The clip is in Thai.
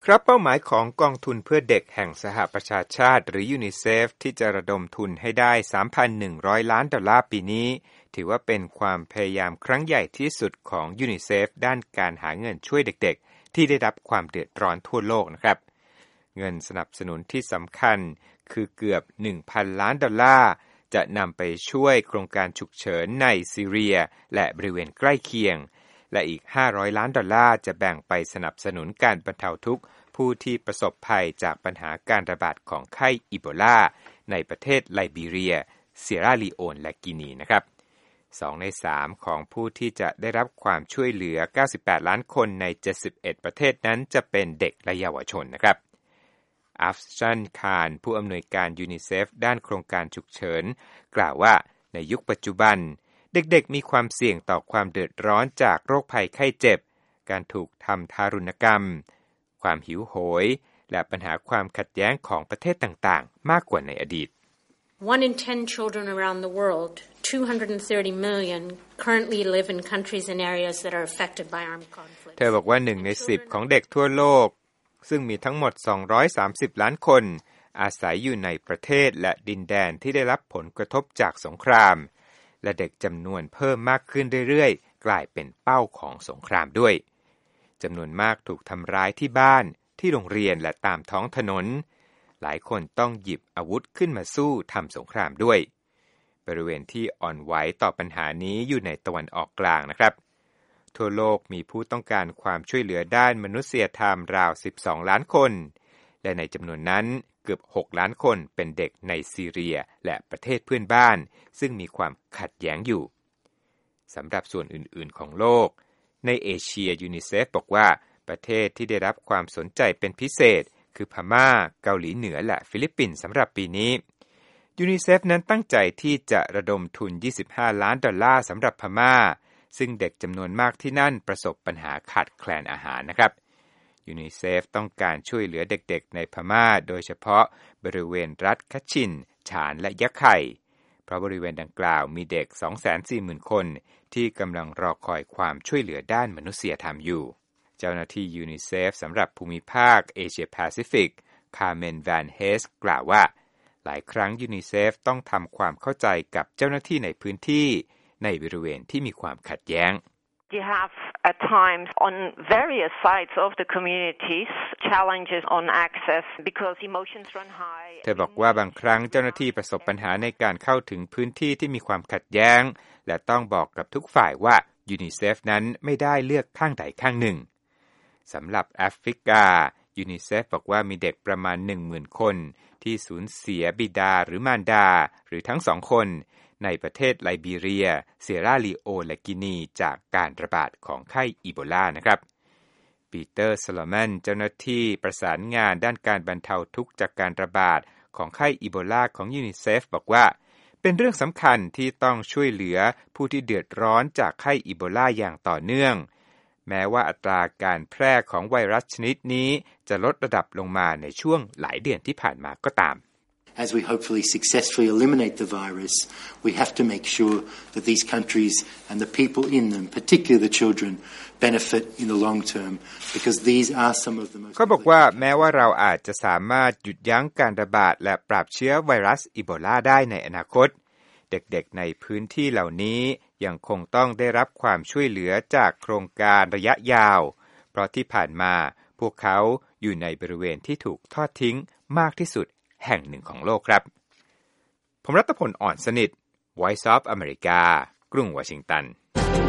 ครับเป้าหมายของกองทุนเพื่อเด็กแห่งสหประชาชาติหรือยูนิเซฟที่จะระดมทุนให้ได้ $3,100 ล้านปีนี้ถือว่าเป็นความพยายามครั้งใหญ่ที่สุดของยูนิเซฟด้านการหาเงินช่วยเด็กๆที่ได้รับความเดือดร้อนทั่วโลกนะครับเงินสนับสนุนที่สำคัญคือเกือบ $1,000 ล้านจะนำไปช่วยโครงการฉุกเฉินในซีเรียและบริเวณใกล้เคียงและอีก$500 ล้านจะแบ่งไปสนับสนุนการบรรเทาทุกข์ผู้ที่ประสบภัยจากปัญหาการระบาดของไข้อีโบลาในประเทศไลบีเรียเซียราลีโอนและกินีนะครับ2 ใน 3ของผู้ที่จะได้รับความช่วยเหลือ98ล้านคนใน71ประเทศนั้นจะเป็นเด็กและเยาวชนนะครับอัฟชันคารผู้อำนวยการยูนิเซฟด้านโครงการฉุกเฉินกล่าวว่าในยุคปัจจุบันเด็กๆมีความเสี่ยงต่อความเดือดร้อนจากโรคภัยไข้เจ็บการถูกทำทารุณกรรมความหิวโหยและปัญหาความขัดแย้งของประเทศต่างๆมากกว่าในอดีต 1 in 10 children around the world, 230 million, currently live in countries and areas that are affected by armed conflict. เธอบอกว่า1 ใน 10ของเด็กทั่วโลกซึ่งมีทั้งหมด230ล้านคนอาศัยอยู่ในประเทศและดินแดนที่ได้รับผลกระทบจากสงครามและเด็กจำนวนเพิ่มมากขึ้นเรื่อยๆกลายเป็นเป้าของสงครามด้วยจำนวนมากถูกทำร้ายที่บ้านที่โรงเรียนและตามท้องถนนหลายคนต้องหยิบอาวุธขึ้นมาสู้ทำสงครามด้วยบริเวณที่อ่อนไหวต่อปัญหานี้อยู่ในตะวันออกกลางนะครับทั่วโลกมีผู้ต้องการความช่วยเหลือด้านมนุษยธรรมราว12ล้านคนและในจำนวนนั้นเกือบ6ล้านคนเป็นเด็กในซีเรียและประเทศเพื่อนบ้านซึ่งมีความขัดแย้งอยู่สำหรับส่วนอื่นๆของโลกในเอเชียยูนิเซฟบอกว่าประเทศที่ได้รับความสนใจเป็นพิเศษคือพม่าเกาหลีเหนือและฟิลิปปินส์สำหรับปีนี้ยูนิเซฟนั้นตั้งใจที่จะระดมทุน$25 ล้านสำหรับพม่าซึ่งเด็กจำนวนมากที่นั่นประสบปัญหาขาดแคลนอาหารนะครับยูนิเซฟต้องการช่วยเหลือเด็กๆในพม่าโดยเฉพาะบริเวณรัฐคัชชินฉานและยะไข่เพราะบริเวณดังกล่าวมีเด็ก 240,000 คนที่กำลังรอคอยความช่วยเหลือด้านมนุษยธรรมอยู่เจ้าหน้าที่ยูนิเซฟสำหรับภูมิภาคเอเชียแปซิฟิกคาร์เมนแวนเฮสกล่าวว่าหลายครั้งยูนิเซฟต้องทำความเข้าใจกับเจ้าหน้าที่ในพื้นที่ในบริเวณที่มีความขัดแย้ง You have at times on various sides of the communities challenges on access because emotions run high เธอบอกว่าบางครั้งเจ้าหน้าที่ประสบปัญหาในการเข้าถึงพื้นที่ที่มีความขัดแย้งและต้องบอกกับทุกฝ่ายว่ายูนิเซฟนั้นไม่ได้เลือกข้างใดข้างหนึ่งสำหรับแอฟริกายูนิเซฟบอกว่ามีเด็กประมาณ 10,000 คนที่สูญเสียบิดาหรือมารดาหรือทั้ง2คนในประเทศไลบีเรียเซียราลีโอนและกินีจากการระบาดของไข้อีโบลานะครับปีเตอร์ซโลแมนเจ้าหน้าที่ประสานงานด้านการบรรเทาทุกข์จากการระบาดของไข้อีโบลาของยูนิเซฟบอกว่าเป็นเรื่องสำคัญที่ต้องช่วยเหลือผู้ที่เดือดร้อนจากไข้อีโบลาอย่างต่อเนื่องแม้ว่าอัตราการแพร่ของไวรัสชนิดนี้จะลดระดับลงมาในช่วงหลายเดือนที่ผ่านมาก็ตาม As we hopefully successfully eliminate the virus, we have to make sure that these countries and the people in them, particularly the children, benefit in the long term, because these are some of the most. เขาบอกว่าแม้ว่าเราอาจจะสามารถหยุดยั้งการระบาดและปราบเชื้อไวรัสอีโบลาได้ในอนาคตเด็กๆในพื้นที่เหล่านี้ยังคงต้องได้รับความช่วยเหลือจากโครงการระยะยาวเพราะที่ผ่านมาพวกเขาอยู่ในบริเวณที่ถูกทอดทิ้งมากที่สุดแห่งหนึ่งของโลกครับผมรัตพล อ่อนสนิท Voice of America กรุงวอชิงตัน